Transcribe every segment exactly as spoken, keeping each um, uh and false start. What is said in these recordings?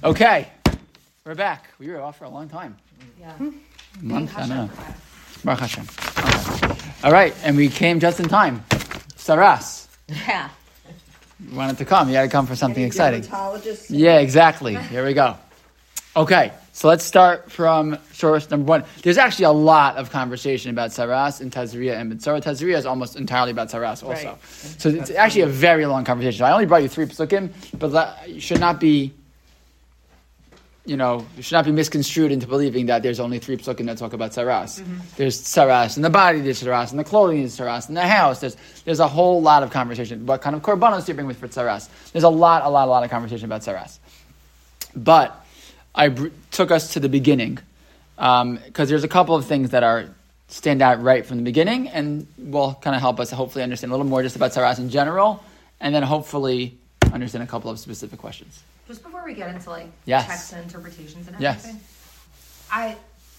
Okay, we're back. We were off for a long time. Yeah. Month, I don't know. Baruch Hashem. Okay. All right, and we came just in time. Saras. Yeah. You wanted to come. You had to come for something Any exciting. dermatologist? Yeah, exactly. Here we go. Okay, so let's start from source number one. There's actually a lot of conversation about Saras and Tazria and B'tzara. Tazria is almost entirely about Saras also. Right. So it's actually a very long conversation. I only brought you three psukim, but that you should not be, you know, you should not be misconstrued into believing that there's only three psukim that talk about Saras. Mm-hmm. There's Saras in the body, there's Saras in the clothing, there's Saras in the house. There's there's a whole lot of conversation. What kind of korbanos do you bring with for Saras? There's a lot, a lot, a lot of conversation about Saras. But I br- took us to the beginning because um, there's a couple of things that are stand out right from the beginning and will kind of help us hopefully understand a little more just about Saras in general, and then hopefully understand a couple of specific questions. Just before we get into like yes. texts and interpretations and yes. everything, I,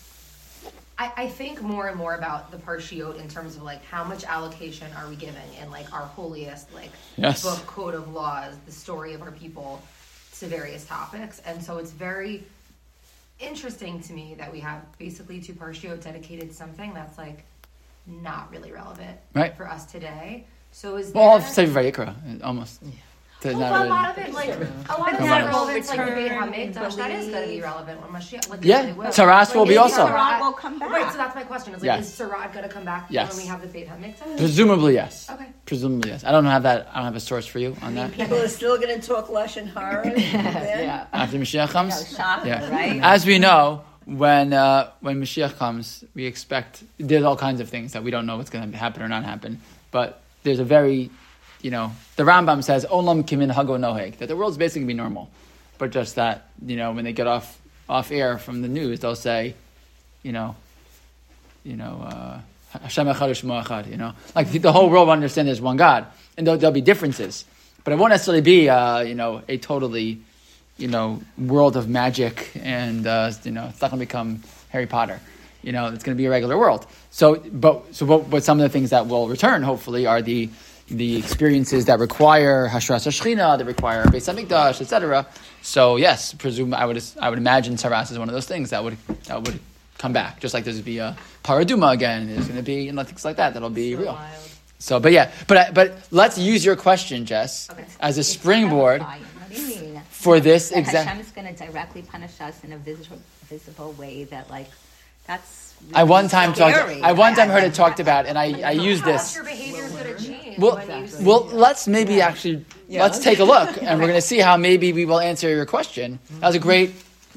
I I think more and more about the parshiot in terms of like how much allocation are we giving in like our holiest like yes. book code of laws, the story of our people, to various topics. And so it's very interesting to me that we have basically two parshiot dedicated to something that's like not really relevant right. for us today. So is well, all of there... Sefer Vayikra almost. Yeah. Well, not but really... a lot of it, like a lot of Come it, on. relevant, like the Beit Hamikdash, that is going to be relevant when Mashiach. Like, yeah, really will. Saras like, will be also. Sarat will come back. Right, so that's my question. Is like, yes. is Sarat going to come back yes. when we have the Beit Hamikdash? Presumably yes. Okay. Presumably yes. I don't have that. I don't have a source for you on that. People are still going to talk Lashon Hara. Yeah. After Mashiach comes. No, yeah. Right. As we know, when uh, when Mashiach comes, we expect there's all kinds of things that we don't know what's going to happen or not happen. But there's a very You know, the Rambam says, Olam kimin hago noheg, that the world's basically going to be normal. But just that, you know, when they get off off air from the news, they'll say, you know, you know, uh, Hashem echad u'shmo echad, you know. Like the whole world will understand there's one God. And there'll, there'll be differences. But it won't necessarily be, uh, you know, a totally, you know, world of magic and, uh, you know, it's not going to become Harry Potter. You know, it's going to be a regular world. So, but, so what, but some of the things that will return, hopefully, are the the experiences that require Hashras HaShechina, that require Beis HaMikdash, et cetera. So yes, presume I would I would imagine Saras is one of those things that would that would come back. Just like there's going to be a Paraduma again, there's going to be you know, things like that that'll be so real. Wild. So, but yeah, but but let's use your question, Jess, okay. as a it's springboard for this exact. Hashem is going to directly punish us in a visible, visible way that like that's. Really I one time scary. talked. I one time heard it talked about, and I, I used this. Your behavior is going to change. Well, exactly. well, let's maybe yeah. actually yeah. let's take a look, and we're going to see how maybe we will answer your question. That was a great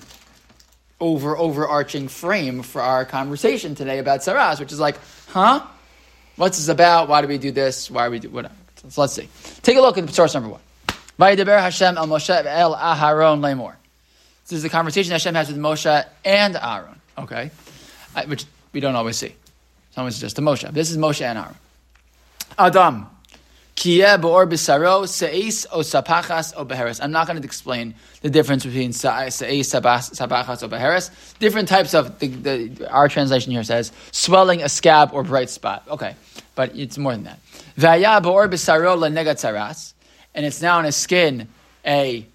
over overarching frame for our conversation today about Saras, which is like, huh? What's this about? Why do we do this? Why do we do whatever? So let's see. Take a look at source number one. Vayidaber Hashem el Moshe el Aharon lemor. This is the conversation Hashem has with Moshe and Aaron. Okay. Which we don't always see. Sometimes it's just a Moshe. This is Moshe and Aaron. Adam, kiyeh be'or b'saro, se'is o sapachas o beheres. I'm not going to explain the difference between se'is, sapachas o beheres. Different types of, the, the, our translation here says, swelling, a scab, or bright spot. Okay, but it's more than that. V'aya be'or b'saro le'negat tzaras. And it's now in his skin a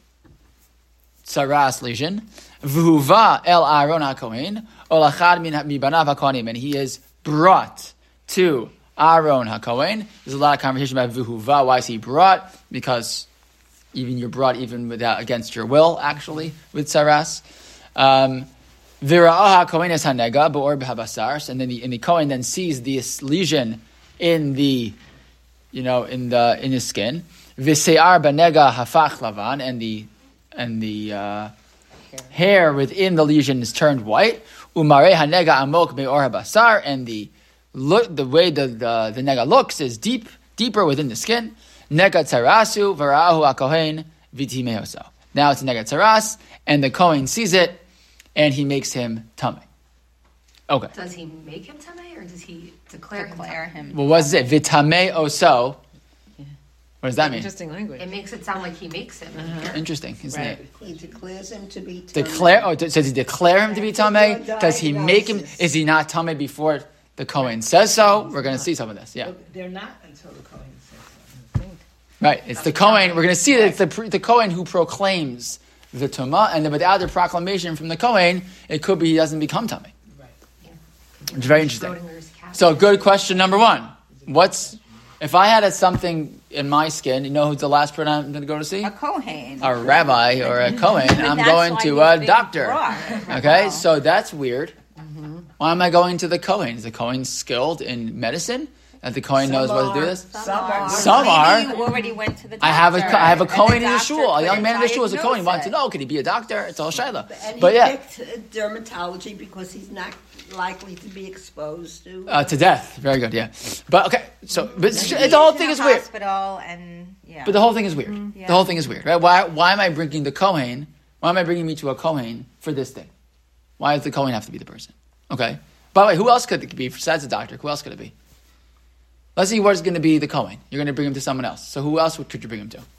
tzaras lesion. V'huva el Aaron HaKohen, olachad mibanav HaKohanim, and he is brought to Aaron HaKohen. There's a lot of conversation about v'huva. Why is he brought? Because even you're brought even without against your will, actually, with tzaras. Um, V'ra'ah HaKohen es hanega b'or b'habasar, and then the, and the Kohen then sees this lesion in the, you know, in the in his skin. V'se'ar b'nega hafach lavan, and the and the uh, hair within the lesion is turned white. Umare hanega amok me'or habasar, and the look, the way the, the the nega looks is deep, deeper within the skin. Nega tzarasu v'ra'ahu akohen v'ti mehoso. Now it's a nega tzaras, and the Kohen sees it, and he makes him tameh. Okay. Does he make him tameh, or does he declare, declare him? him? Well, what is it? V'tameh oso. What does that mean? Interesting language. It makes it sound like he makes him. Uh-huh. Interesting, isn't right. it? He declares him to be tameh. Declare. Oh, does he declare him to be tameh? Does he make him? Is he not tameh before the Kohen says so? We're going to see some of this. Yeah. They're not until the Kohen says so. Right. It's the Kohen. We're going to see that it's the the Kohen who proclaims the Tumah, and then without the proclamation from the Kohen, it could be he doesn't become Tummy. Yeah. Which is very interesting. Schrodinger's cat. So, good question number one. What's, if I had something in my skin, you know who's the last person I'm going to go to see? A Kohen. A rabbi or a Kohen. But I'm that's going why to he's a being doctor. brought. Okay, Wow. so that's weird. Why am I going to the Kohen? Is the Kohen skilled in medicine? That the Kohen Some knows what to do are. this? Some are. Some Maybe are. you already went to the doctor. I have a I have a and the Kohen in the doctor shul. A young couldn't man in the shul is a Kohen. He diagnose wants to it. know, could he be a doctor? It's all Shaila. And he But yeah, picked uh, dermatology because he's not likely to be exposed to. uh, to death. Very good, yeah. But okay, so but it's- He's the whole in thing a is weird. Hospital and yeah. But the whole thing is weird. yeah. The whole thing is weird, right? Why why am I bringing the Kohen? Why am I bringing me to a Kohen for this thing? Why does the Kohen have to be the person? Okay. By the way, who else could it be besides the doctor? Who else could it be? Let's see what's going to be the Kohen. You're going to bring him to someone else. So who else would, could you bring him to?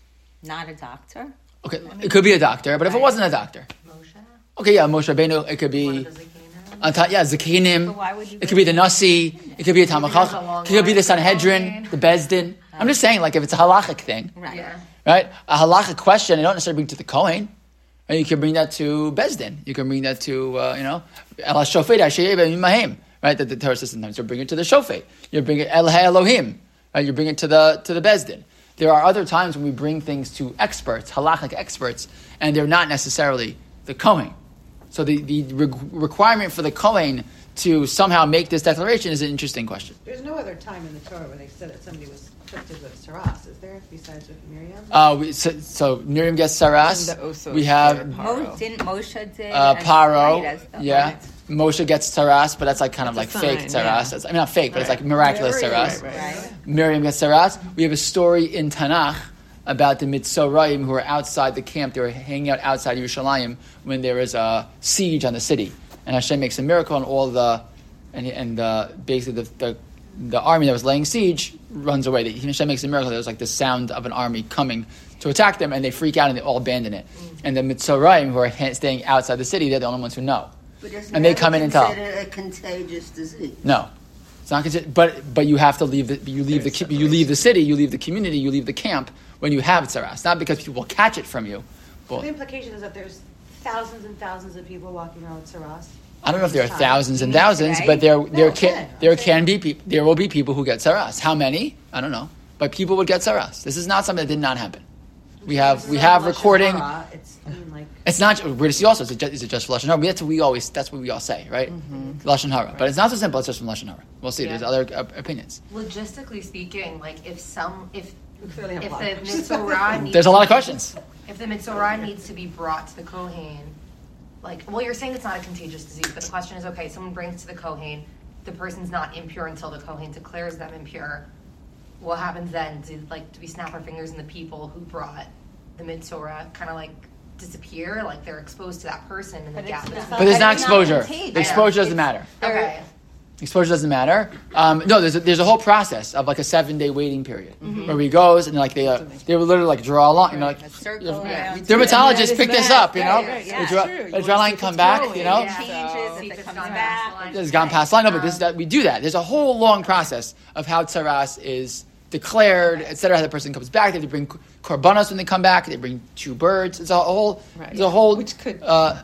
Not a doctor. Okay, it could be a doctor, but if it wasn't a doctor, Moshe. okay, yeah, Moshe Rabbeinu. It could One be, of the Zakina. on top, yeah, Zakinim. But why would you It could be the bring Nasi. It could be a there's a Tamachach. long It could be the line for Sanhedrin, Kohen. the Bezdin. I'm just saying, like, if it's a halachic thing, Right. Yeah. right? A halachic question, you don't necessarily bring to the Kohen. Right? You can bring that to Bezdin. You can bring that to, uh, you know, El HaShofet HaSheyeh B'Mimahim, right? That the Torah says sometimes. You bring it to the Shofet. You bring it El Elohim, right? You bring it to the to the Bezdin. There are other times when we bring things to experts, halachic experts, and they're not necessarily the Kohen. So the, the re- requirement for the Kohen to somehow make this declaration is an interesting question. There's no other time in the Torah where they said that somebody was afflicted with saras, is there, besides with Miriam? Uh, we, so, so Miriam gets Saras. And the Osos We have there, Mo, didn't Moshe did uh, as Paro. right as the- Yeah. right. Moshe gets Saras, but that's like kind of like That's a fake sign, Saras. yeah. It's- I mean, not fake, but it's Right. like miraculous Right, Saras. right, right. Right. Miriam gets Saras. We have a story in Tanakh about the Mitzoraim who are outside the camp. They were hanging out outside Yerushalayim when there was a siege on the city. And Hashem makes a miracle, and all the, and, and uh, basically the, the the army that was laying siege runs away. The, Hashem makes a miracle. There's like the sound of an army coming to attack them, and they freak out and they all abandon it. And the Mitzoraim, who are ha- staying outside the city, they're the only ones who know. But it's And they never come in and tell. considered a contagious disease. No, it's not considered. But but you have to leave the you leave the There's you leave the city, you leave the community, you leave the camp when you have tsaras. Not because people will catch it from you. Well, The implication is that there's thousands and thousands of people walking around with saras. I don't know if there are thousands and You mean thousands, today? but there there No, can today. there I'm can be people. There will be people who get tsaras. How many? I don't know. But people would get tsaras. This is not something that did not happen. We have we have recording. It's I mean, like It's not. We're going to see also. Is it just, is it just for lashon hara? That's what we always. That's what we all say, right? Lashon hara. But it's not so simple. It's just from lashon hara. We'll see. Yeah. There's other uh, opinions. Logistically speaking, like if some if we clearly have if a lot the of questions. mitzvah needs There's a lot of to be- questions. If the mitzvah needs to be brought to the Kohen, like, well, you're saying it's not a contagious disease, but the question is, okay, someone brings to the Kohen, the person's not impure until the Kohen declares them impure. What happens then? Do, like, do we snap our fingers and the people who brought the mitzvah kind of like disappear? Like they're exposed to that person and the But gap it's between. not- But there's not It's not exposure. contagious. The exposure doesn't It's- matter. Okay. Exposure doesn't matter. Um, no, there's a, there's a whole process of like a seven day waiting period where he goes and like they uh, they would literally like draw a line. You know, like A circle around. dermatologists pick this up. You know, Right, yeah, they draw, true. they You draw a wanna line, see if come it's back. growing. You know, It changes See if if it it's comes gone back. past the line. it's gone past line. No, but this that we do that. There's a whole long process of how tsaras is declared, et cetera. How the person comes back. They have to bring korbanos when they come back. They bring two birds. It's a whole. Right. It's a whole. Which could- Uh,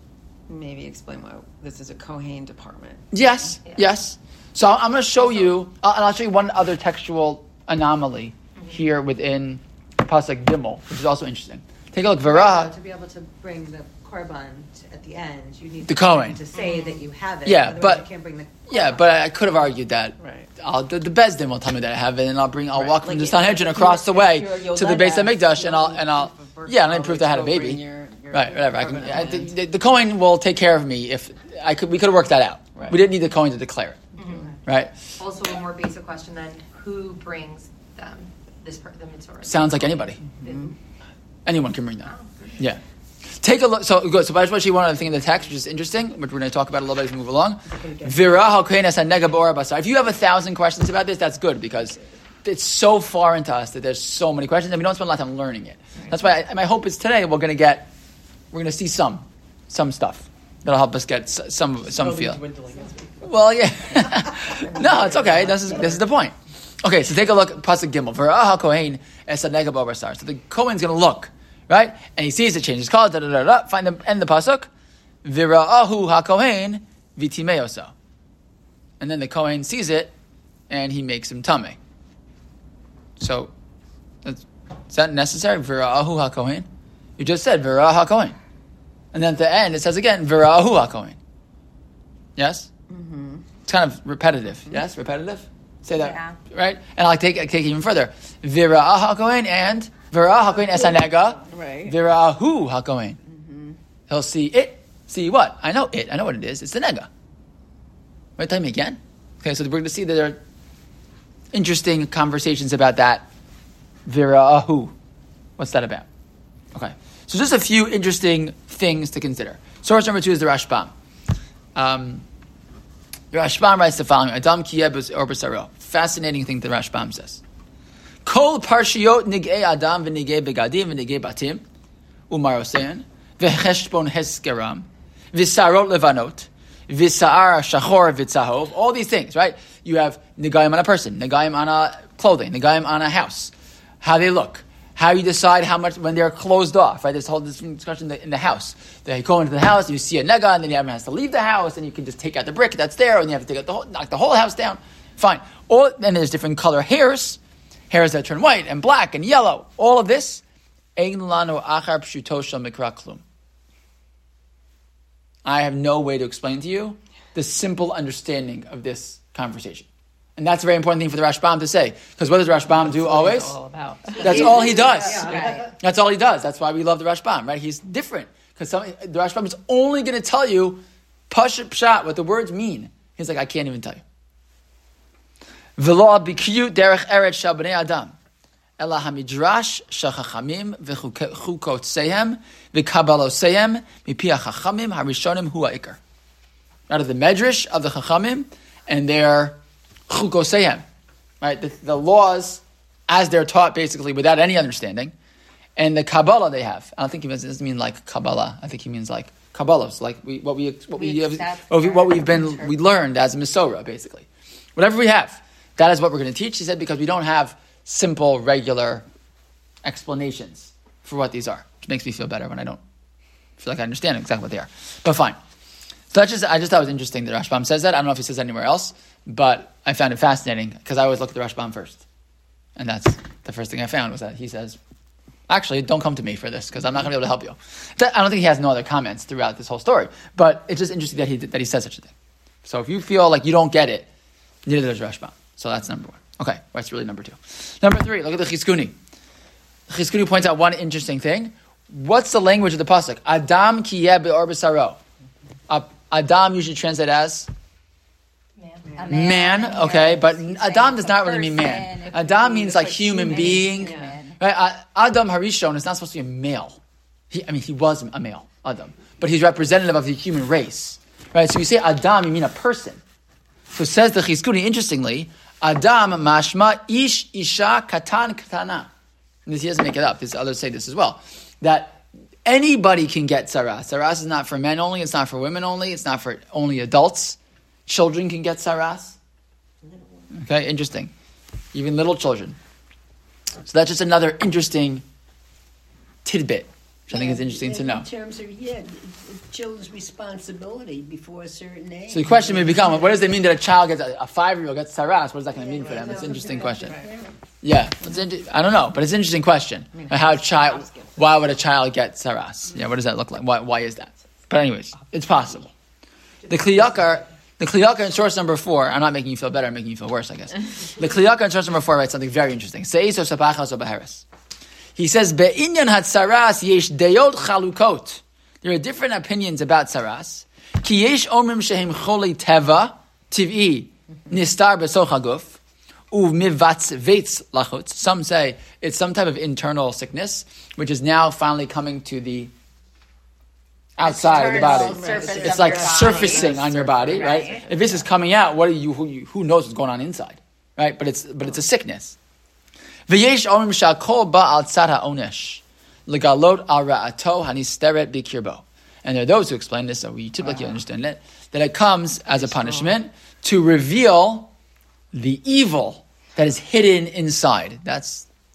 Maybe explain why this is a Kohen department. Yes, Yeah. yes. So I'm going to show you, uh, and I'll show you one other textual anomaly here within Pasuk Gimel, which is also interesting. Take a look. V'ra. to be able to bring the korban t- at the end, you need The to, Kohen. to say that you have it. Yeah, Otherwise but- you can't bring the Yeah, korban. but I could have argued that. Right. I'll, the, the Bezdin will tell me that I have it, and I'll bring. I'll Right. walk from Like the if- Sanhedrin if across the you're- way if you're to the Yolanda, base of Mikdash, you and I'll don't and I'll. proof of birth, Yeah, and I always proved I had a go bring baby. your- your Right, whatever. I can, korban I, in. the, the, the Kohen will take care of me if I could. We could have worked that out. Right. We didn't need the Kohen to declare it. Right. Also, a more basic question then: who brings them this per- the mitzvah? Sounds like anybody. The- Anyone can bring that. Yeah. Take a look. So good. So I just want to show you one other thing in the text, which is interesting, which we're going to talk about a little bit as we move along. Vira halkohenes hanega b'ora basar. If you have a thousand questions about this, that's good because it's so far into us that there's so many questions, and we don't spend a lot of time learning it. That's why I, my hope is today we're going to get, we're going to see some, some stuff that'll help us get s- some some feel. Well, yeah. No, it's okay. This is this is the point. Okay, so take a look at Pasuk Gimel. V'ra'ah HaKohen es hanega b'ora basar. So the Kohen's going to look. right? And he sees it, changes color, da da da da. Find the end the pasuk. Vira'ahu hakohen vitimeoso. And then the Kohen sees it, and he makes him tameh. So, that's, is that necessary? Vira'ahu hakohen. You just said Vira'ahu hakohen, and then at the end it says again Vira'ahu hakohen. Yes. Mm-hmm. It's kind of repetitive. Mm-hmm. Yes, repetitive. Say that yeah. Right, and I'll take take it even further. Vira'ahu hakohen and Vira'ahu hakohen es hanega. Right. Vira'ahu hakohen. Mm-hmm. He'll see it. See what? I know it. I know what it is. It's the nega. Right, tell me again. Okay, so we're going to see that there are interesting conversations about that. Vira'ahu. What's that about? Okay, so just a few interesting things to consider. Source number two is the Rashbam. Um, the Rashbam writes the following: Adam kiyeh or b'saro. Fascinating thing the Rashbam says. Kol parshiyot nigei Adam v'nigei begadim v'nigei batim umarosein v'cheshbon heskeram v'sarot levanot v'sa'ar shachor v'tzahov. All these things, right? You have nigayim on a person, nigayim on a clothing, nigayim on a house. How they look, how you decide how much when they're closed off, right? This whole discussion in the, in the house. They go into the house, you see a nega, and then everyone has to leave the house, and you can just take out the brick that's there, and you have to take out the whole, knock the whole house down. Fine. All then there's different color hairs, hairs that turn white and black and yellow. All of this, ein lanu achar pshuto shel mikra klum. I have no way to explain to you the simple understanding of this conversation. And that's a very important thing for the Rashbam to say. Because what does Rashbam do always? All about. That's all he does. Yeah, right. That's all he does. That's why we love the Rashbam, right? He's different. Because the Rashbam is only going to tell you Pashat Pshat, what the words mean. He's like, I can't even tell you. V'lo b'kiyut derech eretz shel bnei Adam. Ela hamidrash shel chachamim v'chukotsehem v'kabaloseihem mipi hachachamim harishonim hu ha'ikar. Out of the medrash of the chachamim and their chukoseihem, right? The, the laws as they're taught basically without any understanding, and the Kabbalah they have. I don't think he doesn't mean like Kabbalah. I think he means like Kabbalos, like we what we what we, we have, what, we, what we've been we learned as a Masorah, basically. Whatever we have, that is what we're going to teach. He said because we don't have simple, regular explanations for what these are, which makes me feel better when I don't feel like I understand exactly what they are. But fine. So that's just I just thought it was interesting that Rashbam says that. I don't know if he says that anywhere else, but I found it fascinating because I always look at the Rashbam first, and that's the first thing I found was that he says, actually, don't come to me for this because I'm not going to be able to help you. That, I don't think he has no other comments throughout this whole story, but it's just interesting that he that he says such a thing. So if you feel like you don't get it, neither does Rashbam. So that's number one. Okay, that's really number two. Number three, look at the Chizkuni. Chizkuni points out one interesting thing. What's the language of the pasuk? Adam kiyeh be'or b'saro. Adam usually translated as Man. man, man okay, yeah. but He's Adam does not really mean man. person, Adam means like like human, human being. Yeah. Right? Adam Harishon is not supposed to be a male. He, I mean, he was a male, Adam, but he's representative of the human race. Right? So you say Adam, you mean a person. So says the Chizkuni, interestingly, Adam mashma ish isha katan katana. And this, he doesn't make it up. This, others say this as well. That anybody can get saras. Saras is not for men only. It's not for women only. It's not for only adults. Children can get saras. Okay, interesting. Even little children. So that's just another interesting tidbit, which I think is interesting in, to know. In terms of, yeah, children's responsibility before a certain age. So the question may become, what does it mean that a child gets, a five-year-old gets saras? What is that going to mean for them? It's an interesting question. Yeah, it's inter- I don't know, but it's an interesting question. How a child, why would a child get saras? Yeah, what does that look like? Why, why is that? But anyways, it's possible. The Kli Yakar, the Kli Yakar in source number four, I'm not making you feel better, I'm making you feel worse, I guess. The Kli Yakar in source number four writes something very interesting. Seis o sapachas o beheres. He says, Be'inyan hatzaras yesh deyot chalukot. There are different opinions about saras. Ki yesh omrim shehem choli teva, tiv'i, nistar besoch haguf, u'mivatz veitz lachutz. Some say it's some type of internal sickness, which is now finally coming to the outside of the body. It's like surfacing on your body, right? right? If this is coming out, what are you? Who, you, who knows what's going on inside, right? But it's but it's a sickness. V'yesh omrim shakol ba'al tzad ha'onesh legalot al ra'ato hanisteret b'kirbo. And there are those who explain this, so we typically understand it, that it comes as a punishment to reveal the evil that is hidden inside. That's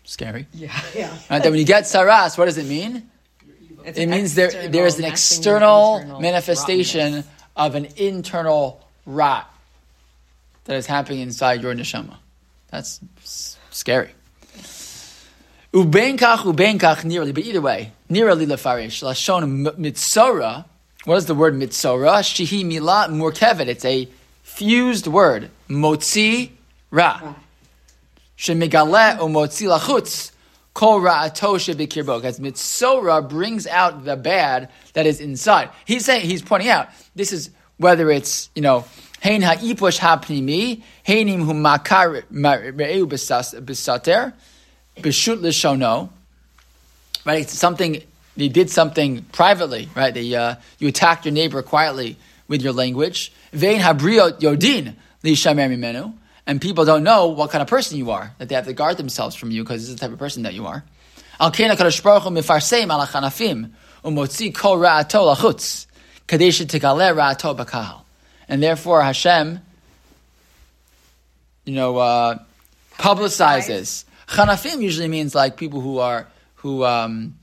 Scary. Yeah. Yeah. Right? That when you get saras, what does it mean? It's It means there external, there is an matching your external internal manifestation rottenness. of an internal rot that is happening inside your neshama. That's s- scary. Ubenkach, ubenkach, nearly, but either way, nearly lefarish. Lashon mitzora. What is the word mitzora? Shihi milah murkevet. It's a fused word. Motzi ra. Shemigale umotzi lachutz. Kol ra'ato shebikirbo. Because mitzora brings out the bad that is inside. He's saying, he's pointing out, this is whether it's, you know, hein ha'ipush ha'pnimi, heinim hu makar re'eu bisater, b'shut l'shono, right? It's something, they did something privately, right? They, uh, you attacked your neighbor quietly with your language. Vein habriot yodin l'shamer mimenu. And people don't know what kind of person you are, that they have to guard themselves from you because this is the type of person that you are. Al kein HaKadosh Baruch Hu mifarseim al hachanafim umotzi kol ra'ato lachutz kadesh tigaleh ra'ato b'kahal. And therefore Hashem, you know, uh, publicizes. Chanafim usually means like people who are, who, um,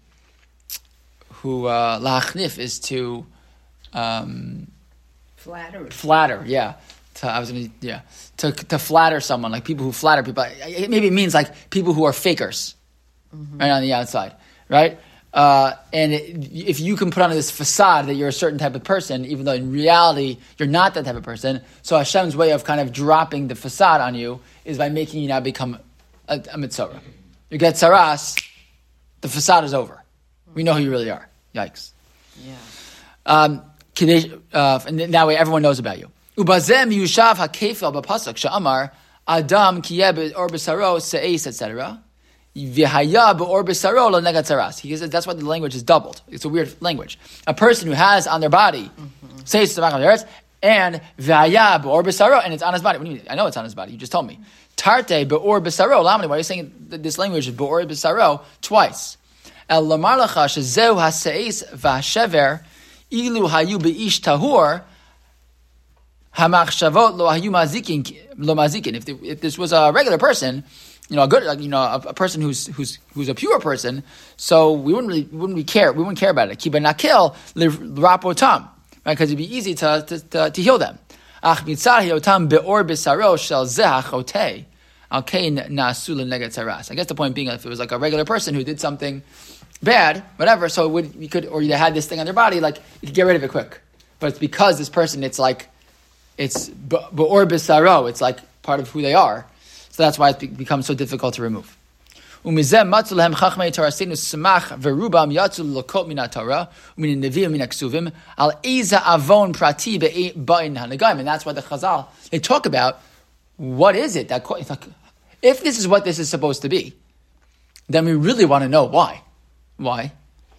who, uh, lachnif is to, um, Flattery. flatter, yeah. To, I was gonna, yeah. To to flatter someone, like people who flatter people. It maybe it means like people who are fakers, mm-hmm. right on the outside, right? Uh, and it, if you can put on this facade that you're a certain type of person, even though in reality you're not that type of person, so Hashem's way of kind of dropping the facade on you is by making you now become a, a mitzvah. You get saras, the facade is over. We know who you really are. Yikes. Yeah. Um, uh, and that way everyone knows about you. Ubazem yushav hakefel b'pasuk she'amar adam kiyeh or b'saro se'es et cetera. V'haya b'or b'saro lo negat saras. He says that's why the language is doubled. It's a weird language. A person who has on their body se'es tzavach and v'haya b'or b'saro, and it's on his body. What do you mean? I know it's on his body. You just told me. Tarte b'or b'saro. Lamani, why are you saying that this language is b'or b'saro twice? El lamar lacha shezeu hase'es v'hashever ilu hayu be'ish tahur. Hamachshavot lo hayu mazikin lo mazikin. If if this was a regular person, you know, a good, like, you know, a, a person who's who's who's a pure person, so we wouldn't really wouldn't we care we wouldn't care about it. Kiba nakil rapotam, right? Because it'd be easy to to, to, to heal them. Ach mitzah hiotam beor besaro shel zeh chotei al kein naasu lenegat saras. I guess the point being, if it was like a regular person who did something bad, whatever, so it would you could or they had this thing on their body, like you could get rid of it quick. But it's because this person, it's like. It's b'or b'saro. It's like part of who they are. So that's why it becomes so difficult to remove. Umizeh matzu lehem chachmei torasenu smach verubam yatzu lokot min haTorah umin neviim min haksuvim al eza avon prati ba'in hanagayim. And that's why the Chazal, they talk about what is it that if this is what this is supposed to be, then we really want to know why. Why?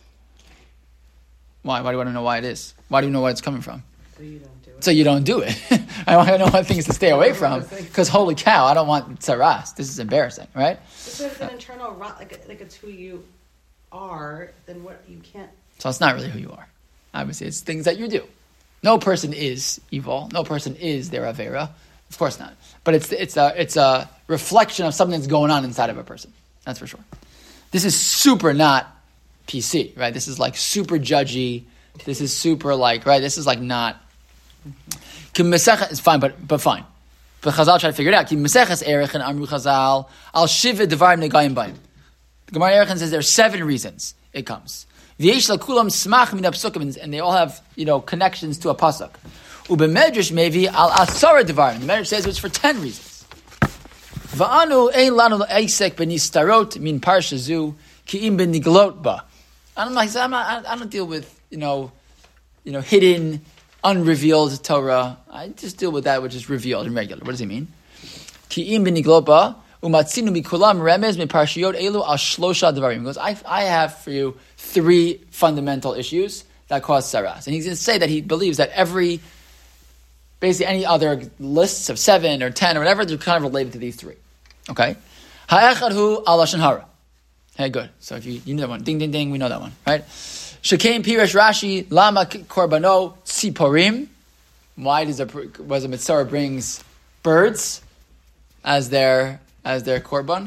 Why? Why do you want to know why it is? Why do you know where it's coming from? So you don't do it. So you don't do it. I want to know what things to stay away from. Because holy cow, I don't want tsaras. This is embarrassing, right? If there's an internal rot, like, like it's who you are, then what you can't. So it's not really who you are. Obviously, it's things that you do. No person is evil. No person is their avera. Of course not. But it's it's a it's a reflection of something that's going on inside of a person. That's for sure. This is super not P C, right? This is like super judgy. This is super like, right? This is like not. It's fine, but but fine. But Chazal try to figure it out. Ki Meseches Erechin Amru Chazal Al Shiva Devarim Negayim Bayim. The Gemara Erechin says there are seven reasons it comes. V'yesh lakulam smach min hapsukim, and they all have, you know, connections to a pasuk. Ubemedrash mevi al asara devarim. The Medrash says it's for ten reasons. Va'anu ein lanu eisek benistarot min parsha zu ki im beniglot ba. I'm like, I'm not, I don't deal with, you know, you know, hidden, unrevealed Torah. I just deal with that which is revealed and regular. What does he mean? Ki im beniglot ba umatzinu mikulam remez me parshiyot elu al shlosha devarim. He goes, I, I have for you three fundamental issues that cause saras. And he's going to say that he believes that every, basically any other lists of seven or ten or whatever, they're kind of related to these three. Okay? Ha'echad hu al lashon hara. Hey, good. So if you, you know that one. Ding, ding, ding. We know that one, right? Shekaim Pirish Rashi Lama Korbano Tziporim. Why does a was a mitzvah brings birds as their as their korban?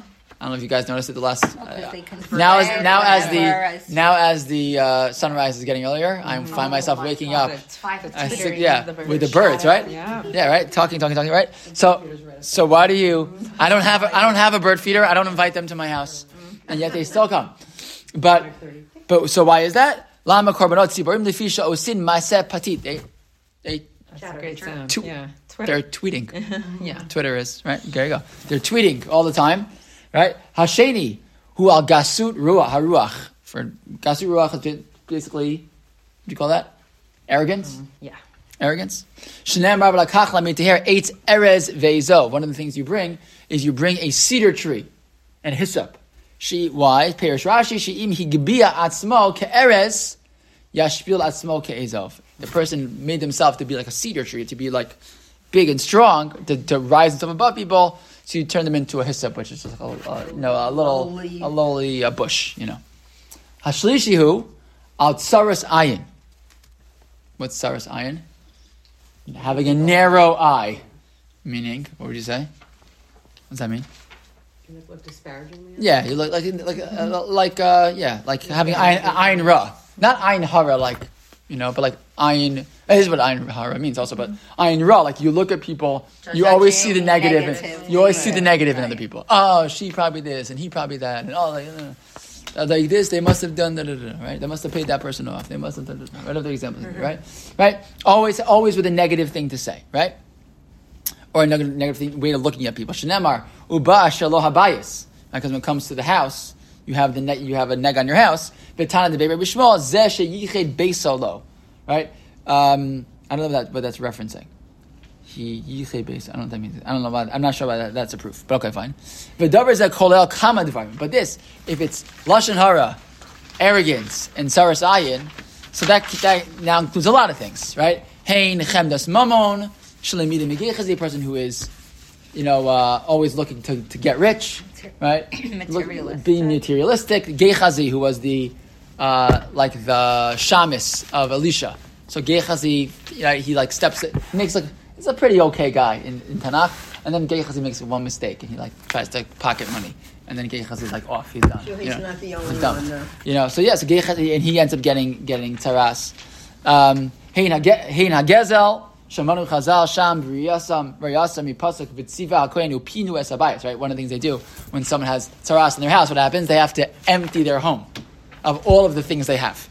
I don't know if you guys noticed it the last. Well, 'cause they convert now as it, now as whatever, the as- now as the uh, sunrise is getting earlier, I find myself my waking God, up. it's Five the I twittering think, of yeah, the birds. with the birds, right? Yeah. Yeah, right. Talking, talking, talking, right. So, so why do you? I don't have, a, I don't have a bird feeder. I don't invite them to my house, and yet they still come. But, but so why is that? Lama korbanot tziborim lefisha osin maaseh patit. They, they, That's a great sound. Tw- yeah. they're Twitter. tweeting. Yeah. Twitter is right. There you go. They're tweeting all the time, right? Hasheni hu al gasut ruach haruach. For gasut ruach is basically, what do you call that? Arrogance. Yeah. Arrogance. Shenem Rabbi Lakach Lamiteher Eitz Erez Veizo. One of the things you bring is you bring a cedar tree and hyssop. She why? Perish Rashi she'im higbiya atzmo ke'erez yashpil atzmo ke'ezov. The person made himself to be like a cedar tree, to be like big and strong, to, to rise himself above people. So you turn them into a hyssop, which is just like a, a, you know, a little, Lowly. a lowly uh, bush, you know. Hashlishihu al tsaras ayin. What's tsaras ayin? Having a narrow eye. Meaning, what would you say? What's that mean? Can it look disparagingly? Yeah, you look like like uh, like uh, yeah, like having ayin, ayin ra, not ayin hara, like you know, but like ayin. That is what ayin hara means also, but ayin ra, like you look at people, you always see the negative. Negative. You always see the negative in Right. other people. Oh, she probably this, and he probably that, and oh, like, uh, like this, they must have done da, da, da, right. They must have paid that person off. They must have done da, da, whatever the example is, right? Right. Always, always with a negative thing to say, right? Or a negative, negative thing, way of looking at people. Shenemar uba shaloh habayis. Because when it comes to the house, you have the net, you have a neg on your house. Betana de Rabbi Shmuel zeh sheyiched beisolo, right? Um, I don't know what, that, what that's referencing. He yiched beis. I don't know what that means. I don't know about. I'm not sure about that. That's a proof. But okay, fine. V'davar zeh kolel kama dvarim. But this, if it's lashon hara, arrogance, and saras ayin, so that that now includes a lot of things, right? Hein chemdas mamon. A person who is, you know, uh, always looking to, to get rich, right? Materialistic. Look, being materialistic. Gehazi, who was the, uh, like the shamus of Elisha. So Gehazi, you know, he like steps, it, he makes like, he's a pretty okay guy in, in Tanakh. And then Gehazi makes one mistake and he like tries to pocket money. And then Gehazi's like off, he's done. Sure, he's you know, not the he's only done. one, though. You know, so yeah, so Gehazi, and he ends up getting, getting taras. Um, Hein HaGezel. Shamanu Chazal Sham Riyasam Riyasam Mipasuk Vitziva Hakoyenu Pinu Esabayas, right? One of the things they do when someone has tsaras in their house, what happens? They have to empty their home of all of the things they have.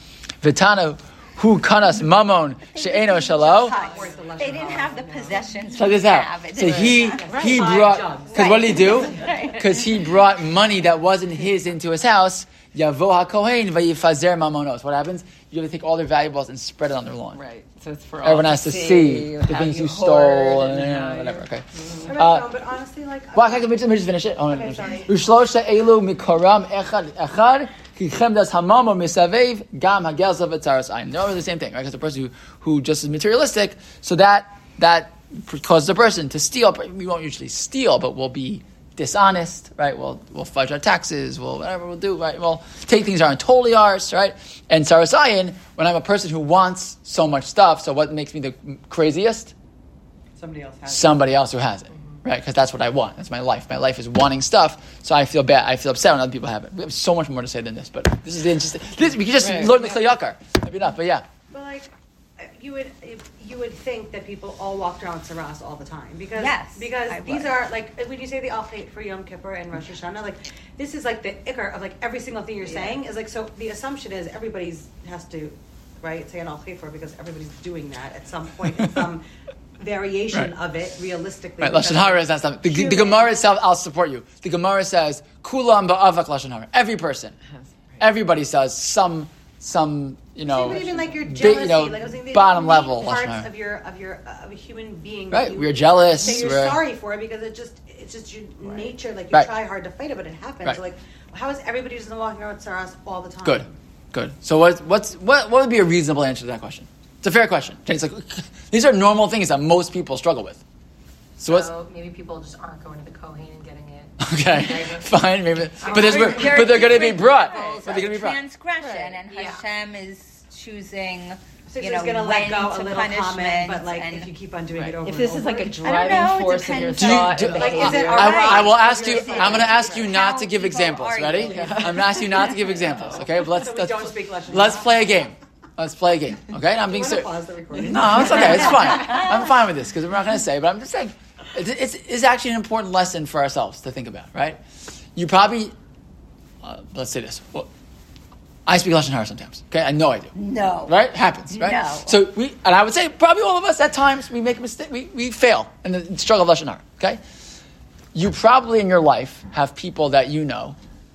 Vitanu Hu Kanas Mamon She'eno Shalo. They didn't have the possessions. Check this we out. have. It So didn't he have. he brought, because what did he do? Because he brought money that wasn't his into his house. Yavo HaKohen Vayifazer Mamonos. What happens? You have to take all their valuables and spread it on their lawn. Right. So it's for all Everyone has to see the how things you hoard stole and and how uh, you- whatever. Okay. But, Uh, no, but honestly, like, Well, I can, let me just finish it. Oh, Okay, sorry. Ushlosha elu mikoram echad echad ki chemdas hamamo misavev gam hagelza v'tzaras ayin. They're all the same thing, right? Because the person who, who just is materialistic, so that that causes a person to steal. We won't usually steal, but we'll be dishonest, right? We'll we'll fudge our taxes. We'll whatever we'll do, right? We'll take things that aren't totally ours, right? And tzaras ayin, when I'm a person who wants so much stuff, so what makes me the craziest? somebody else has Somebody else who has it, right? Because that's what I want. That's my life. My life is wanting stuff, so I feel bad. I feel upset when other people have it. We have so much more to say than this, but this is interesting. This we can just Right. learn the Kli Yakar. Maybe not, but yeah. But like, you would you would think that people all walked around Saras all the time because Yes, because I these would. are like when you say the Al Chait for Yom Kippur and Rosh Hashanah, like this is like the ikar of like every single thing you're saying is like, so the assumption is everybody's has to, right, say an Al Chait for because everybody's doing that at some point in some variation Right. of it realistically. Right, because Lashon Hara is not something. The, the human- Gemara itself, I'll support you. The Gemara says, Kulam ba'avak Lashon Hara. Every person. Everybody says some, some, you know, But even like your big, jealousy, you know, like I was saying, the bottom innate level Lashon parts Hara. of your of your uh, of a human being. Right, that you we're jealous, Say you're we're- sorry for it because it just it's just your nature. Like you Right. try hard to fight it, but it happens. Right. Like how is everybody just walking around with Saras all the time? Good, good. So what's, what's, what, what would be a reasonable answer to that question? It's a fair question. It's like, these are normal things that most people struggle with. So what's, So maybe people just aren't going to the Kohen and getting it. okay, fine, maybe, but, there's, There are but they're going to be different brought. levels But they're of going to be brought. transgression, Right, and yeah. Hashem is choosing. So you you're know, just gonna when let go a to little punishment, comment, but like and if you keep on doing it over If and this over, is like a again- driving know, it force in your depends thought, Do- and do- Like, is it behavior. all I, right? I will ask you. Is it- I'm going to ask you not how to give people examples. are Ready? you? I'm going to ask you not to give examples. Okay, but let's So we let's, don't speak Lashon let's Hara? play a game. Let's play a game. Okay, and I'm Do being you wanna serious. pause the recording? No, it's okay. It's fine. I'm fine with this because we're not going to say. But I'm just saying, it's, it's, it's actually an important lesson for ourselves to think about. Right? You probably uh, let's say this. Well, I speak Lashon Hara sometimes. Okay, I know I do. No. Right? Happens. Right? No. So we and I would say probably all of us at times we make a mistake. We we fail in the struggle of Lashon Hara. Okay. You probably in your life have people that you know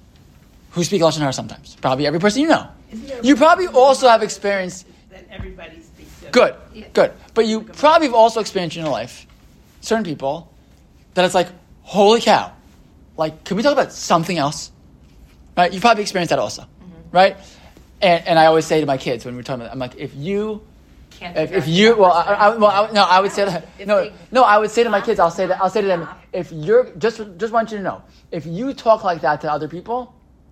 who speak Lashon Hara sometimes. Probably every person you know. You probably also have experienced. That everybody speaks of. Good, good. But you probably have also experienced in your life certain people that it's like, holy cow. Like, can we talk about something else? Right? You probably experienced that also. Mm-hmm. Right? And, and I always say to my kids when we're talking about, I'm like, if you, Can't if, figure if out you, the well, I, I, person. well, I, no, I would say that, If no, they- no, I would say to my kids, I'll say that, I'll say to them, if you're, just, just want you to know, if you talk like that to other people,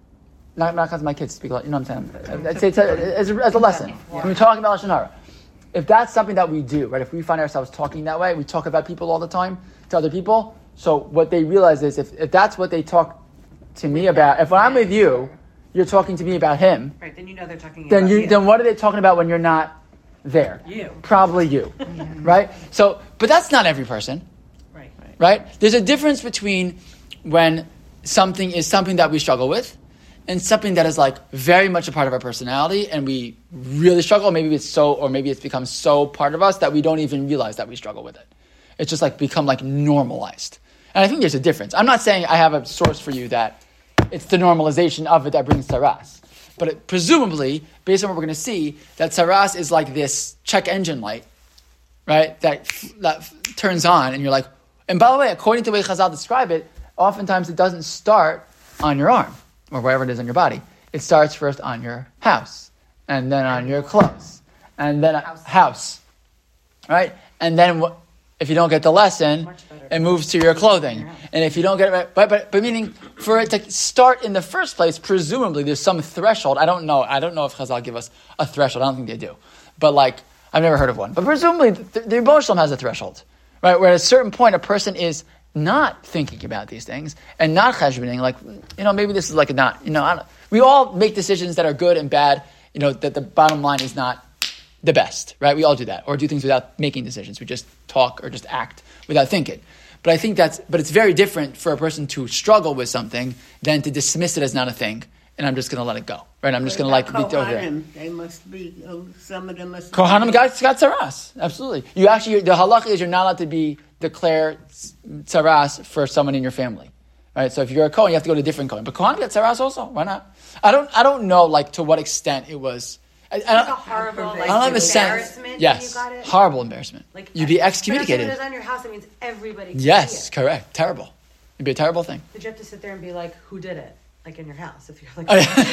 not, not because my kids speak, like, you know what I'm saying? I'd say it's a, as, a, as a lesson. When we're talking about Lashon Hara, if that's something that we do, right, if we find ourselves talking that way, we talk about people all the time to other people, so what they realize is if, if that's what they talk to me about, if when I'm with you, you're talking to me about him, Right, then you know they're talking then about you, you. then what are they talking about when you're not there? You. Probably you, right? So, but that's not every person, Right. right? There's a difference between when something is something that we struggle with and something that is like very much a part of our personality and we really struggle. Maybe it's so, or maybe it's become so part of us that we don't even realize that we struggle with it. It's just like become like normalized. And I think there's a difference. I'm not saying I have a source for you that it's the normalization of it that brings saras. But it, presumably, based on what we're going to see, that saras is like this check engine light, right? That that turns on, and you're like. And by the way, according to the way Chazal describe it, oftentimes it doesn't start on your arm or wherever it is on your body. It starts first on your house, and then on your clothes, and then a House. house, right? And then wh- if you don't get the lesson, Much better. it moves to your clothing. And if you don't get it right, but, but, but meaning for it to start in the first place, presumably there's some threshold. I don't know. I don't know if Chazal give us a threshold. I don't think they do. But like, I've never heard of one. But presumably the, the Rebbe Shalom has a threshold, right? Where at a certain point, a person is not thinking about these things and not cheshboning, like, you know, maybe this is like a not, you know, I don't, we all make decisions that are good and bad, you know, that the bottom line is not the best, right? We all do that, or do things without making decisions. We just talk or just act without thinking. But I think that's, but it's very different for a person to struggle with something than to dismiss it as not a thing, and I'm just going to let it go, right? I'm just going to like be over there. Kohanim, they must be, oh, some of them must be. Kohanim got, got tzaras, absolutely. You actually, the halacha is you're not allowed to be declare tzaras for someone in your family, right? So if you're a Kohen, you have to go to a different Kohen. But Kohanim got tzaras also. Why not? I don't, I don't know like to what extent it was. I, I Like a don't, horrible like, I don't have a sense. embarrassment Yes, when you got it. horrible embarrassment. Like, You'd be especially excommunicated. when it's on your house, it means everybody can Yes, see it. correct. Terrible. It'd be a terrible thing. Did you have to sit there and be like, who did it? Like in your house, if you're like,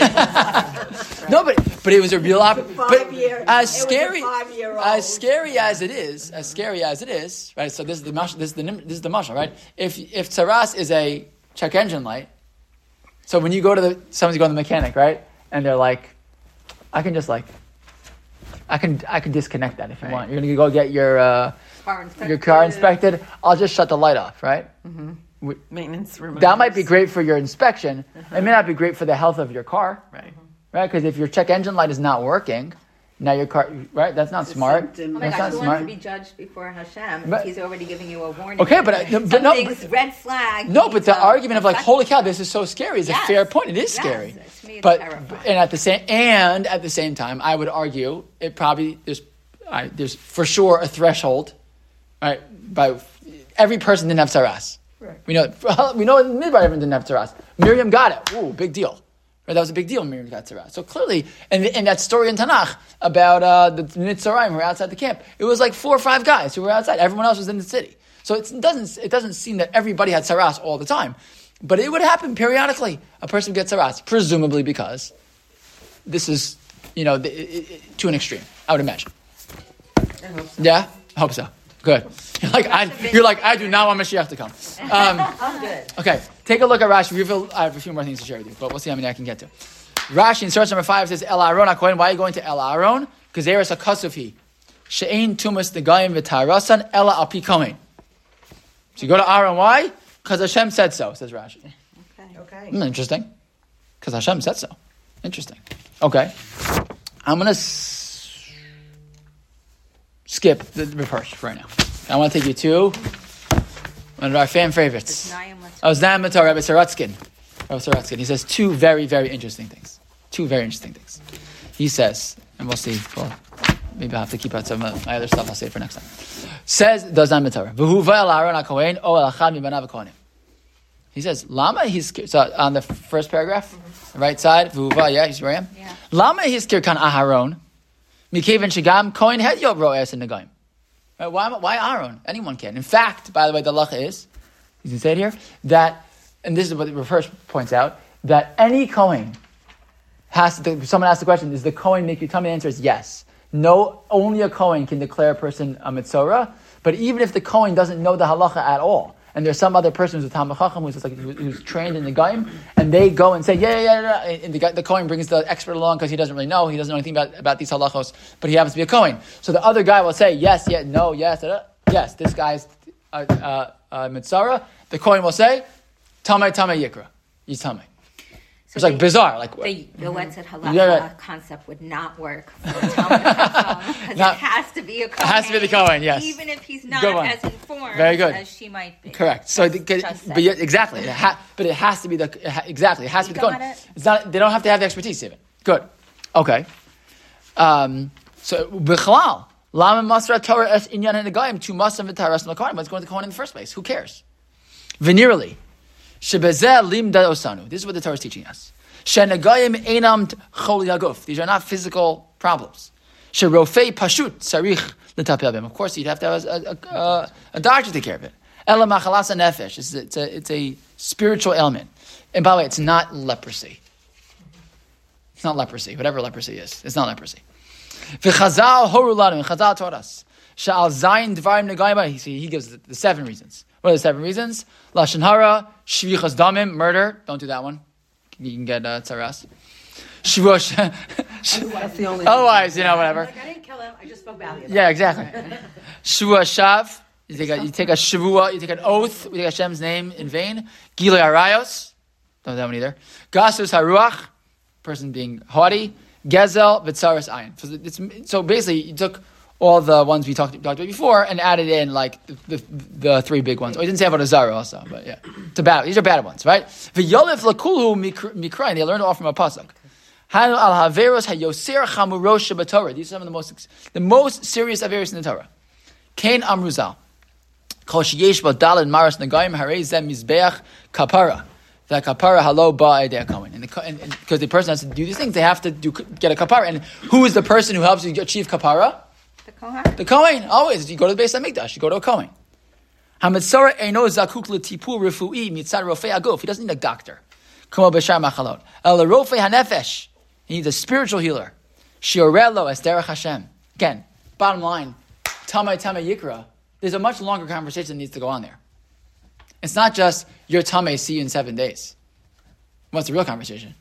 No, but but it was a real opportunity. But Five-year- as it was a scary, five-year-old. as scary as it is, as scary as it is, right? So this is the mash, this is the nim- this is the mashal, right? If if tzaras is a check engine light, so when you go to the someone's going to the mechanic, right, and they're like, I can just like, I can I can disconnect that if you want. You're gonna go get your uh, Car inspected. your car inspected. I'll just shut the light off, right? Maintenance room. That might be great for your inspection. It may not be great for the health of your car, Right. right? Because if your check engine light is not working, now your car, right? That's not It's a smart. symptom. Oh my That's gosh, not who wants to smart. be judged before Hashem? But- He's already giving you a warning. Okay, but I- no, but no, Something's but- red flag. No, but the So, argument of like, respect- holy cow, this is so scary is a Yes. fair point. It is Yes, scary. to me it's But terrifying. and at the same and at the same time, I would argue it probably there's I, there's for sure a threshold, right? By every person didn't have tzaras. Right. We know we know Midbar even didn't have tzaras. Miriam got it. Ooh, big deal. Right, that was a big deal when Miriam got tzaras. So clearly, and, and that story in Tanakh about uh, the Mitzrayim who were outside the camp, it was like four or five guys who were outside. Everyone else was in the city. So it's, it doesn't it doesn't seem that everybody had tzaras all the time, but it would happen periodically. A person would get tzaras, presumably because this is you know the, it, it, to an extreme. I would imagine. I hope so. Yeah, I hope so. Good. You're like I. You're like I do not want Mashiach to come. Um, I'm good. okay, take a look at Rashi. We have a- I have a few more things to share with you, but we'll see how many I can get to. Rashi in source number five says El Aaron HaKohen. Why are you going to El Aaron? Because there is a kasufhi. She'ein tumas negayim v'tarasan ela al pi kohen. So you go to Aaron. Why? Because Hashem said so, says Rashi. Okay. Okay. Hmm, interesting. Because Hashem said so. Interesting. Okay. I'm going to s- skip the reverse for right now. I want to take you to one of our fan favorites. Oh, Znam Matar, Rabbi Saratskin. Rabbi Saratskin. He says two very, very interesting things. Two very interesting things. He says, and we'll see. Well, maybe I'll have to keep out some of my other stuff. I'll save for next time. Says the Znam Matar. V'huva el Aaron HaKohen o el achad mibanav HaKohenim. He says, Lama he's so on the first paragraph, mm-hmm. right side, V'huva, yeah, you see where I am? Yeah. Lama he's kirkan Aharon. Mikeven shagam Kohen het yob ro'es in Nagayim. Right, why, why Aaron? Anyone can. In fact, by the way, the halacha is, you can say it here, that, and this is what the reverse points out, that any Kohen has to, someone asked the question, does the Kohen make you tummy? The answer is yes. No, only a Kohen can declare a person a mitzorah, but even if the Kohen doesn't know the halacha at all, and there's some other person who's a Talmid Chacham who's, like, who's trained in the Gaim, and they go and say, yeah, yeah, yeah, yeah. And the, the Kohen brings the expert along because he doesn't really know, he doesn't know anything about, about these halachos, but he happens to be a Kohen. So the other guy will say, yes, yeah, no, yes, uh, yes, this guy's a uh, uh, uh, mitzorah. The Kohen will say, Tamei, Tamei Yikra. He's Tamei. So it's like the, bizarre. Like the Yoetzet Halacha Yeah, right. concept would not work for a Talmid Chacham because Not- it has to be a Kohen. It has to be the Kohen, yes. Even if he's not Good one. as informed Very good. as she might be. Correct. So, That's the, just but yeah, said. exactly. It ha, but it has to be the it ha, exactly. It has to You be the Kohen. got it? It's not. They don't have to have the expertise even. Good. Okay. Um, so b'chalal lama masra Torah es inyan henegayim tu masam v'taras l'kohen. What's going to the Kohen in the first place? Who cares? Venerally, shebezeh limda osanu. This is what the Torah is teaching us. Shenegayim einam choli haguf. These are not physical problems. Sherofei pashut sarich l'tapel bim. Of course, you'd have to have a, a, a, a doctor to take care of it. Ela machalasa nefesh. It's, it's, a, it's a spiritual ailment. And by the way, it's not leprosy. It's not leprosy. Whatever leprosy is, it's not leprosy. V'chazal horu lanu. And Chazal taught us. Sha'al zayin dvarim negayim. He he gives the, the seven reasons. What are the seven reasons? Lashon hara, shvichas damim, murder. Don't do that one. You can get uh, tzaras. Shvuah. That's the only. Otherwise, you know, whatever. Like, I didn't kill him. I just spoke badly. About Yeah, exactly. Shvuah shav. You take a you take a shavua. You take an oath. We take Hashem's name in vain. Gilei arayos. Don't do that one either. Gasus haruach. Person being haughty. Gezel v'tzaras ayin. So, it's, so basically, you took all the ones we talked, talked about before and added in like the, the, the three big ones. Oh, he didn't say about Azara also, but yeah, it's a bad. These are bad ones, right? V'yolef lakulhu mikrayin. They learned all from a pasuk. Hanu al haveros hayoser chamurosh b'Torah. These are some of the most the most serious averos in the Torah. Kain amruzal. Kol sheyesh b'dalad maras nagayim harei zem mizbeach kapara. The kapara halo ba'edei kohen. And because the person has to do these things, they have to do, get a kapara. And who is the person who helps you achieve kapara? The Kohen? The Kohen, always. You go to the Beis HaMikdash, you go to a Kohen. HaMetzora eino zakuk l'tipul refu'i mitzad rofei aguf. He doesn't need a doctor. Kumo b'shar machalot. El rofei hanefesh. He needs a spiritual healer. Shiorelo es derech Hashem. Again, bottom line, Tamei Tamei Yikra. There's a much longer conversation that needs to go on there. It's not just, your Tamei, see you in seven days. What's the real conversation?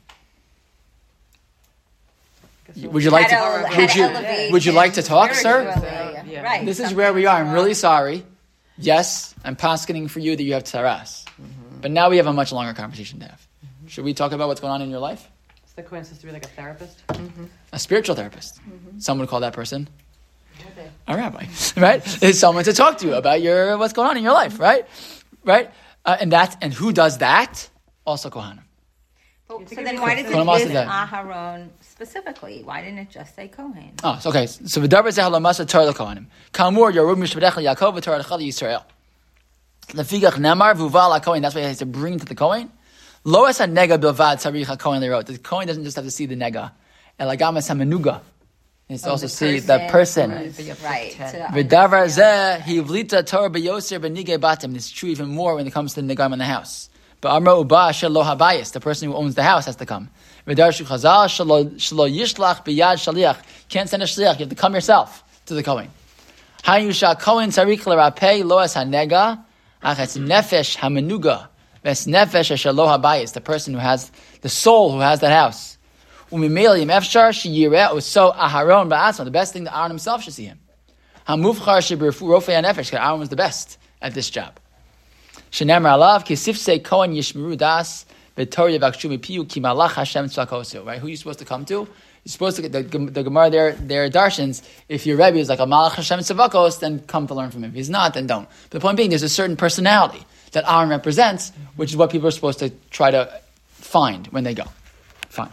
Would you like to? Had to- Would had you? to elevate Would you like to talk, sir? spiritually. Yeah. Right. This is Something where we are. I'm wrong. really sorry. Yes, I'm paskening for you that you have tzaras. Mm-hmm. But now we have a much longer conversation to have. Mm-hmm. Should we talk about what's going on in your life? Is the Kohen supposed to be like a therapist? A spiritual therapist. Mm-hmm. Someone would call that person a rabbi, right? Is someone to talk to you about your what's going on in your life, right? Right? Uh, and that and who does that? Also Kohanim. But, so then why does it Kohen Master list that. Aharon specifically? Why didn't it just say Kohen? Oh, so okay. So v'davar zeh halamasa Torah lekohanim. Kamur yorub mishpadecha Yaakov v'Torah lecha Yisrael. Lefigach nemar v'uval hakohen. That's why he has to bring to the Kohen. Lo es hanega bilvad tzarich hakohen leirot. The Kohen doesn't just have to see the nega. Elagam es hamenuga. He has to Oh, also the see person. the person. Right. to V'davar understand. zeh hivlita Torah b'yoser b'nigei batim. This is true even more when it comes to the negam in the house. But Amra Uba Shel Lo Habayis, the person who owns the house, has to come. V'darshu Chazal Shelo Yishlach B'yad Shaliach. Can't send a shliach. You have to come yourself to the Kohen. Hayusha Kohen Tzarich L'Rapei Lo Es Hanega Achetz Nefesh Hamenuga Ves Nefesh Shel Lo Habayis, the person who has the soul who has that house. Umimeli Efshar Shiyireh so Aharon Ba'atzma. The best thing that Aaron himself should see him. Hamufchar Shibirfu Rofei Nefesh. Because Aaron was the best at this job. Shenemar Alav Kisifse Kohen Yishmeru Das V'Torah Yavakshu Mipiu Ki Malach Hashem Tzvakosu. Right? Who are you supposed to come to? You're supposed to get the, the Gemara there. Their darshans. If your Rebbe is like a Malach Hashem Tzvakos, then come to learn from him. If he's not, then don't. But the point being, there's a certain personality that Aaron represents, which is what people are supposed to try to find when they go. Fine.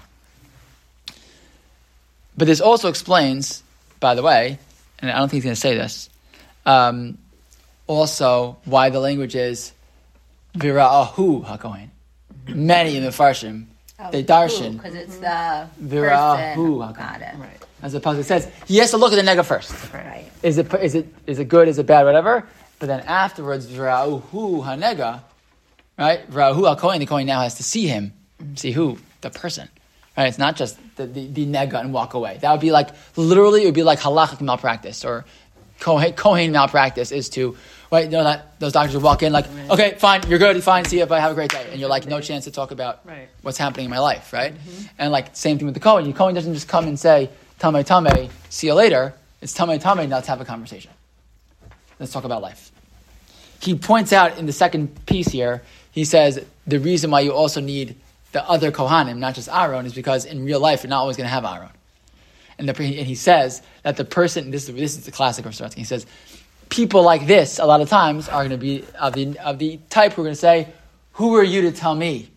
But this also explains, by the way, and I don't think he's going to say this, um, also why the language is Vira'ahu HaKohen. Many in the Farshim, Oh, they darshan. Because it's the Vira'ahu person. Got it. Right. As the pasuk says, he has to look at the nega first. Right. Is it is it is it good? Is it bad? Whatever. But then afterwards, Vira'ahu HaNega, right? Vira'ahu HaKohen. The Kohen now has to see him, see who the person. Right? It's not just the, the, the nega and walk away. That would be like, literally, it would be like halachic malpractice or Kohen, Kohen malpractice is to, right, you know, that those doctors would walk in like, okay, fine, you're good, you're fine, see you, but have a great day. And you're like, no chance to talk about Right. what's happening in my life, right? Mm-hmm. And like, same thing with the Kohen. Your Kohen doesn't just come and say, tame tame, see you later. It's tame tame, now let's have a conversation. Let's talk about life. He points out in the second piece here, he says, the reason why you also need the other Kohanim, not just Aaron, is because in real life you're not always going to have Aaron. And, the, and he says that the person, this is, this is the classic of Saratsky, he says, people like this, a lot of times, are going to be of the, of the type who are going to say, who are you to tell me?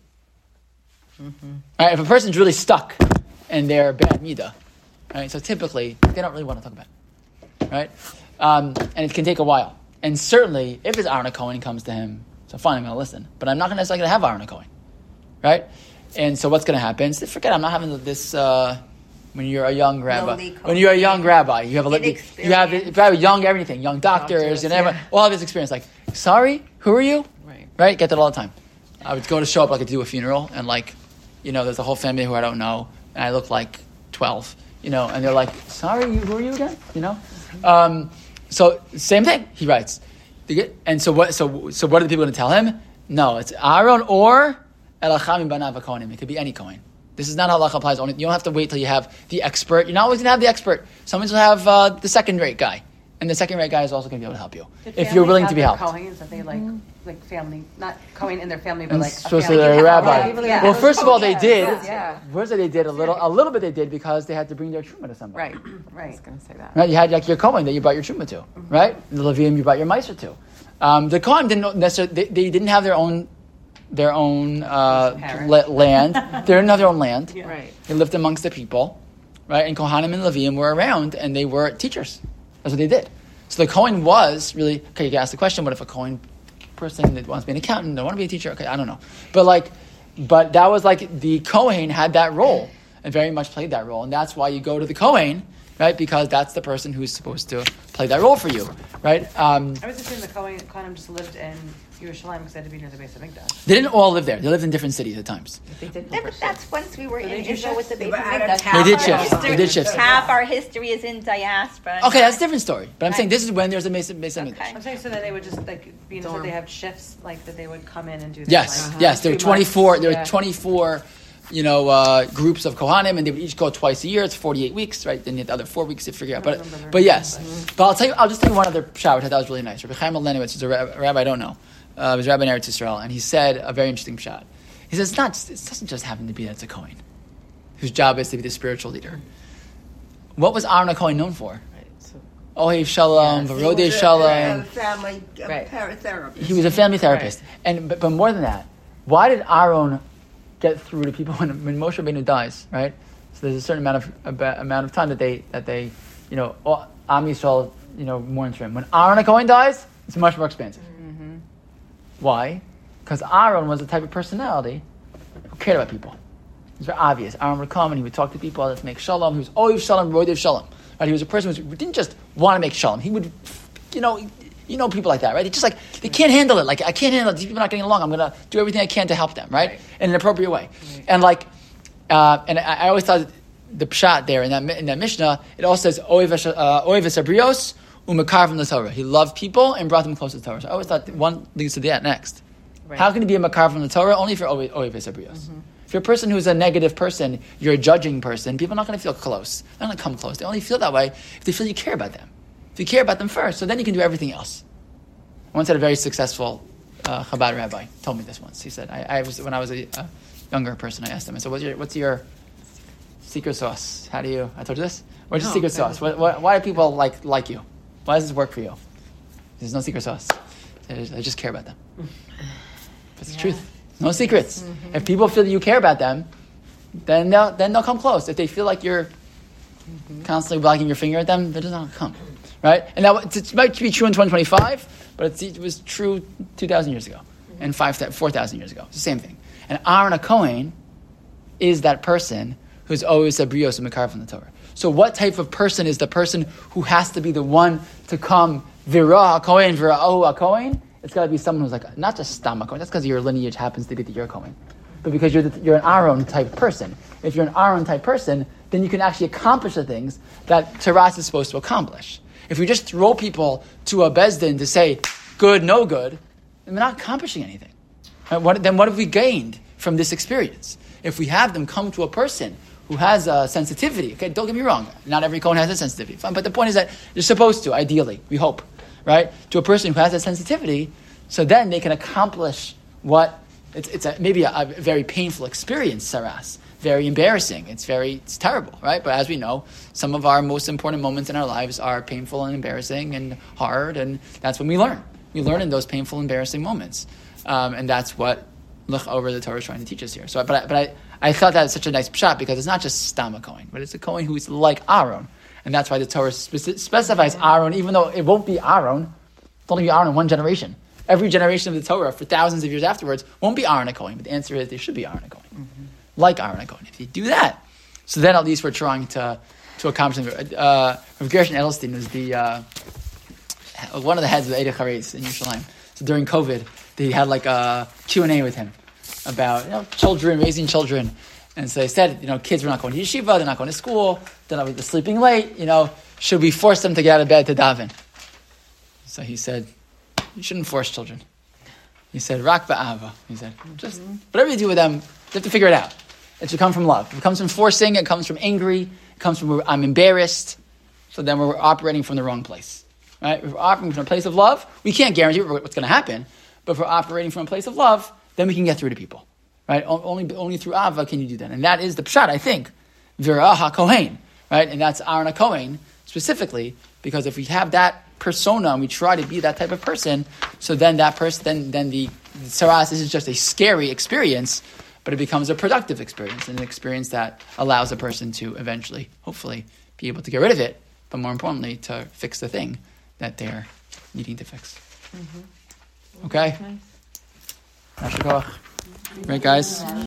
Mm-hmm. Right, if a person's really stuck and they're bad midah, right, so typically they don't really want to talk about it. Right? Um, and it can take a while. And certainly, if it's Aaron Cohen comes to him, so fine, I'm going to listen. But I'm not going to necessarily have Aaron Cohen. Right? And so what's going to happen? So forget, I'm not having this, uh, when you're a young rabbi. When you're a young rabbi, you have a, you have, you have young everything, young doctors, Doctors, and everyone, yeah. all of this experience. Like, sorry, who are you? Right. Right? Get that all the time. I would go to show up like to do a funeral, and like, you know, there's a whole family who I don't know, and I look like twelve, you know, and they're like, sorry, you, who are you again? You know? Um, so, same thing, he writes. And so what, so, so what are the people going to tell him? No, it's Aaron or Elacham banav HaKohanim. It could be any Kohen. This is not how halacha applies. Only you don't have to wait till you have the expert. You're not always going to have the expert. Sometimes you'll have uh, the second-rate guy, and the second-rate guy is also going to be able to help you Did if you're willing families to be have helped. their Kohens that they like, like family, not Kohen in their family, but And like a supposed to family. be a rabbi. Yeah, yeah. Well, first of all, they Yeah, did. yeah. First, they did a little. A little bit they did because they had to bring their truma to somebody. Right, I right. was going to say that. Right? You had like your Kohen that you brought your truma to, right? The Levium you brought your meiser to. Um, the Kohen didn't necessarily. They, they didn't have their own. Their own uh, la- land. They didn't have their own land. Yeah. Right. They lived amongst the people, right? And Kohanim and Levium were around, and they were teachers. That's what they did. So the Kohen was really okay. You can ask the question: what if a Kohen person that wants to be an accountant, don't want to be a teacher? Okay, I don't know, but like, but that was like the Kohen had that role and very much played that role, and that's why you go to the Kohen, right? Because that's the person who's supposed to play that role for you, right? Um, I was assuming the Kohen, Kohanim just lived in Yerushalayim because they had to be near the base of Mikdash. they didn't all live there. They lived in different cities at times. They did Yeah, but that's once we were in they do Israel with the They baby were out of Mikdash. town. They did Half shift. our They did history- shift. Half our history is in diaspora. Okay, that's a different story. But I'm saying this is when there's a Mason Mason Okay. I'm saying so that they would just like being so Dorm. they have shifts like that they would come in and do. That, Yes, like, yes. There were two twenty-four. months. There were Yeah. twenty-four, you know, uh, groups of Kohanim, and they would each go twice a year. It's forty-eight weeks, right? Then you have the other four weeks to figure out. But, remember but very yes. But I'll tell you. I'll just tell you one other shot which I thought was really nice. Rabbi Chaim Lenowitz is a rab- rabbi I don't know. Uh, he was a rabbi in Eretz Yisrael, and he said a very interesting shot. He says, "It's not. Just, it doesn't just happen to be that's a Kohen, whose job is to be the spiritual leader. What was Aaron Cohen known for? Right. So, Ohev Shalom, Yes. Varodei He was a- Shalom. a family a Right. paratherapist. He was a family therapist, and but, but more than that, why did Aaron get through to people when, when Moshe Rabbeinu dies? Right, so there's a certain amount of about, amount of time that they that they, you know, all, Am Yisrael, you know, mourns for him. When Aaron Cohen dies, it's much more expensive. mm-hmm. Why? Because Aaron was the type of personality who cared about people. It's very obvious. Aaron would come and he would talk to people. Let's make shalom. He was always shalom, roidev shalom. Right? He was a person who didn't just want to make shalom. He would, you know, you know people like that, right? They just like they can't handle it. Like I can't handle it. These people are not getting along. I'm gonna do everything I can to help them, right? Right. In an appropriate way. Right. And like, uh, and I, I always thought the pshat there in that in that Mishnah, it also says oev esabrios umakar from the Torah. He loved people and brought them closer to the Torah. So I always thought one leads to that next. Right. How can he be a makar from the Torah? Only for oev esabrios. If you're a person who's a negative person, you're a judging person, people are not going to feel close. They're not going to come close. They only feel that way if they feel you care about them. If you care about them first, so then you can do everything else. I once had a very successful uh, Chabad rabbi told me this once. He said, I, I was when I was a, a younger person, I asked him, I said, what's your, what's your secret sauce? How do you, I told you this? What's your No, secret sauce? What, what, why do people like like you? Why does this work for you? There's no secret sauce. I just, I just care about them. That's the Yeah. truth. No secrets. Mm-hmm. If people feel that you care about them, then they'll, then they'll come close. If they feel like you're mm-hmm. constantly wagging your finger at them, they're just not going to come. Right? And that it might be true in twenty twenty-five, but it's, it was true two thousand years ago mm-hmm. and five, four thousand years ago. It's the same thing. And Aaron HaKohen is that person who's always a brios and makar from the Torah. So what type of person is the person who has to be the one to come vira HaKohen, vira ahu HaKohen? It's got to be someone who's like, not just stam HaKohen, that's because your lineage happens to be that you're a Kohen, but because you're, the, you're an Aaron type person. If you're an Aaron type person, then you can actually accomplish the things that Taras is supposed to accomplish. If we just throw people to a Bezdin to say, good, no good, then we're not accomplishing anything. Right? What, then what have we gained from this experience? If we have them come to a person who has a sensitivity, okay, don't get me wrong, not every Kohen has a sensitivity, fine, but the point is that you're supposed to, ideally, we hope, right, to a person who has that sensitivity, so then they can accomplish what, it's, it's a, maybe a, a very painful experience, Saras, very embarrassing, it's very, it's terrible, right? But as we know, some of our most important moments in our lives are painful and embarrassing and hard, and that's when we learn. We learn in those painful, embarrassing moments. Um, and that's what Look over the Torah is trying to teach us here. So, but I, but I, I thought that was such a nice pshat because it's not just Stam HaKohen, but it's a Kohen who's like Aaron. And that's why the Torah speci- specifies Aaron, even though it won't be Aaron, it'll only be Aaron in one generation. Every generation of the Torah for thousands of years afterwards won't be Aaron HaKohen, but the answer is they should be Aaron HaKohen. Mm-hmm. Like Aaron HaKohen. If you do that, so then at least we're trying to, to accomplish something. Uh, Rav Gershon Edelstein was the, uh, one of the heads of the Eidei Charetz in Yerushalayim. So during COVID, they had like a Q and A with him about, you know, children, raising children. And so they said, you know, kids were not going to yeshiva, they're not going to school, they're not they're sleeping late, you know, should we force them to get out of bed to daven? So he said, you shouldn't force children. He said, rak ba'ava. He said, just whatever you do with them, you have to figure it out. It should come from love. If it comes from forcing, it comes from angry, it comes from I'm embarrassed, so then we're operating from the wrong place. Right? If we're operating from a place of love, we can't guarantee what's going to happen, but if we're operating from a place of love, then we can get through to people. Right? Only, only through Ava can you do that. And that is the pshat, I think. Vira HaKohen. Right? And that's Aaron HaKohen specifically, because if we have that persona and we try to be that type of person, so then that person, then, then the, the Saras isn't just a scary experience, but it becomes a productive experience, an experience that allows a person to eventually, hopefully, be able to get rid of it, but more importantly, to fix the thing that they're needing to fix. Mm-hmm. Okay? Nice. Right, guys?